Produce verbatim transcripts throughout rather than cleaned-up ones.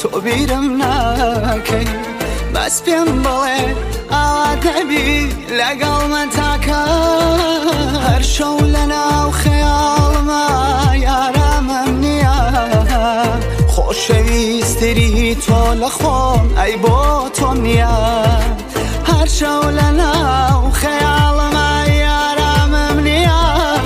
تۆ بیرم ناکەی بەس پێم بڵێ ئاوا دەبی لەگەڵ من تاکە هەر شەو لەناو خەیاڵمە یارامەم نییە خۆشەویستری تۆ لە خۆم ئەی بۆ تۆم نییە هەر شەو لەناو خەیاڵمە یارامەم نییە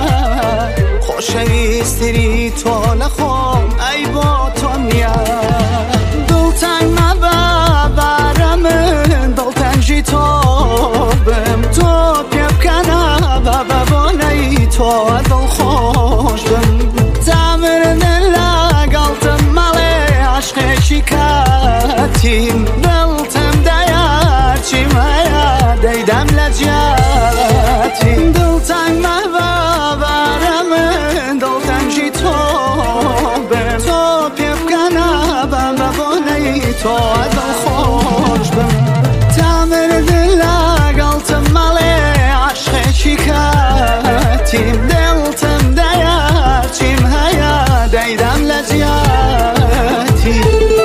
خۆشەویستری تۆ لە خۆم ئەی بۆ تۆم نییە دڵتەنگ مەبە بارە من دڵتەنگی تۆ بم تۆ پێ بکەنە بە بە بۆنەی تۆ دڵخۆش بم تامردن لەگەڵتم مەڵێ عاشقێکی کاتیم دڵتم دەیارچیم هەیە دەیدەم لە جیاتیم دڵتەنگ مەبە بارە من دڵتەنگی تۆ بم تۆ پێ بکەنە بە بە بۆنەی تۆ دڵخۆش بم تامردن لەگەڵتم مەڵێ عاشقێکی کاتیم دڵتم دەیارچیم هەیە دەیدەم لە جیاتی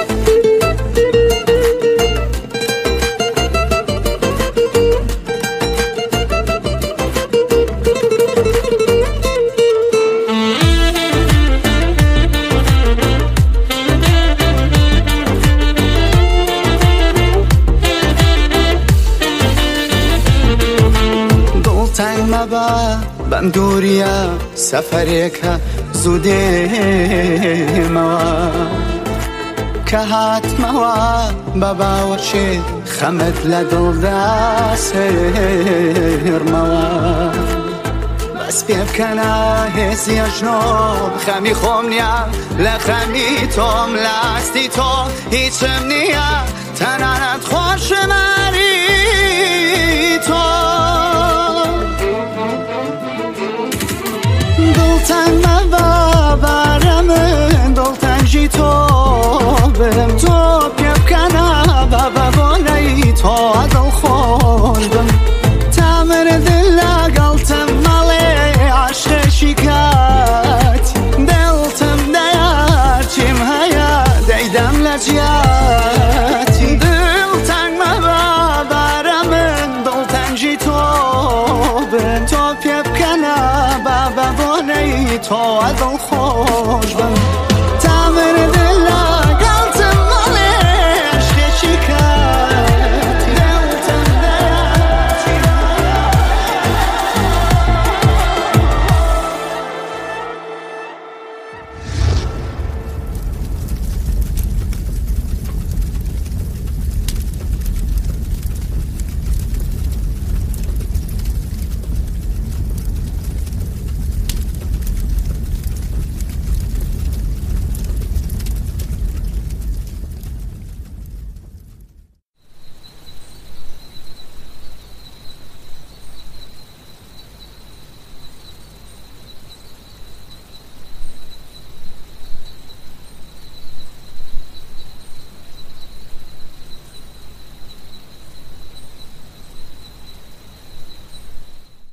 دڵتەنگ مەبە بەم دووریە سەفەرێکە زوو دێمەوە کە هاتمەوە بە باوەشێ خەمت لە دڵدا سێرمەوە بەس پێ بکەنە هێزیە ژنۆ خەمی خۆم نییە لە خەمی تۆم لە ئاستی تۆ هیچم نییە تەنانەت خۆشمەری تۆ دڵتەنگ مەبە بارە من دڵتەنگی تۆ بم تۆ پێ بکەنە بە بە بۆنەی تۆ دڵخۆش بم تامردن لەگەڵتم مەڵێ عاشقێکی کاتی دڵتم دەیارچیم هەیە دەیدەم لە جیاتی دڵتەنگ مەبە بارە من دڵتەنگی تۆ بم تۆ پێ بکەنە بە بە بۆنەی تۆ دڵخۆش بم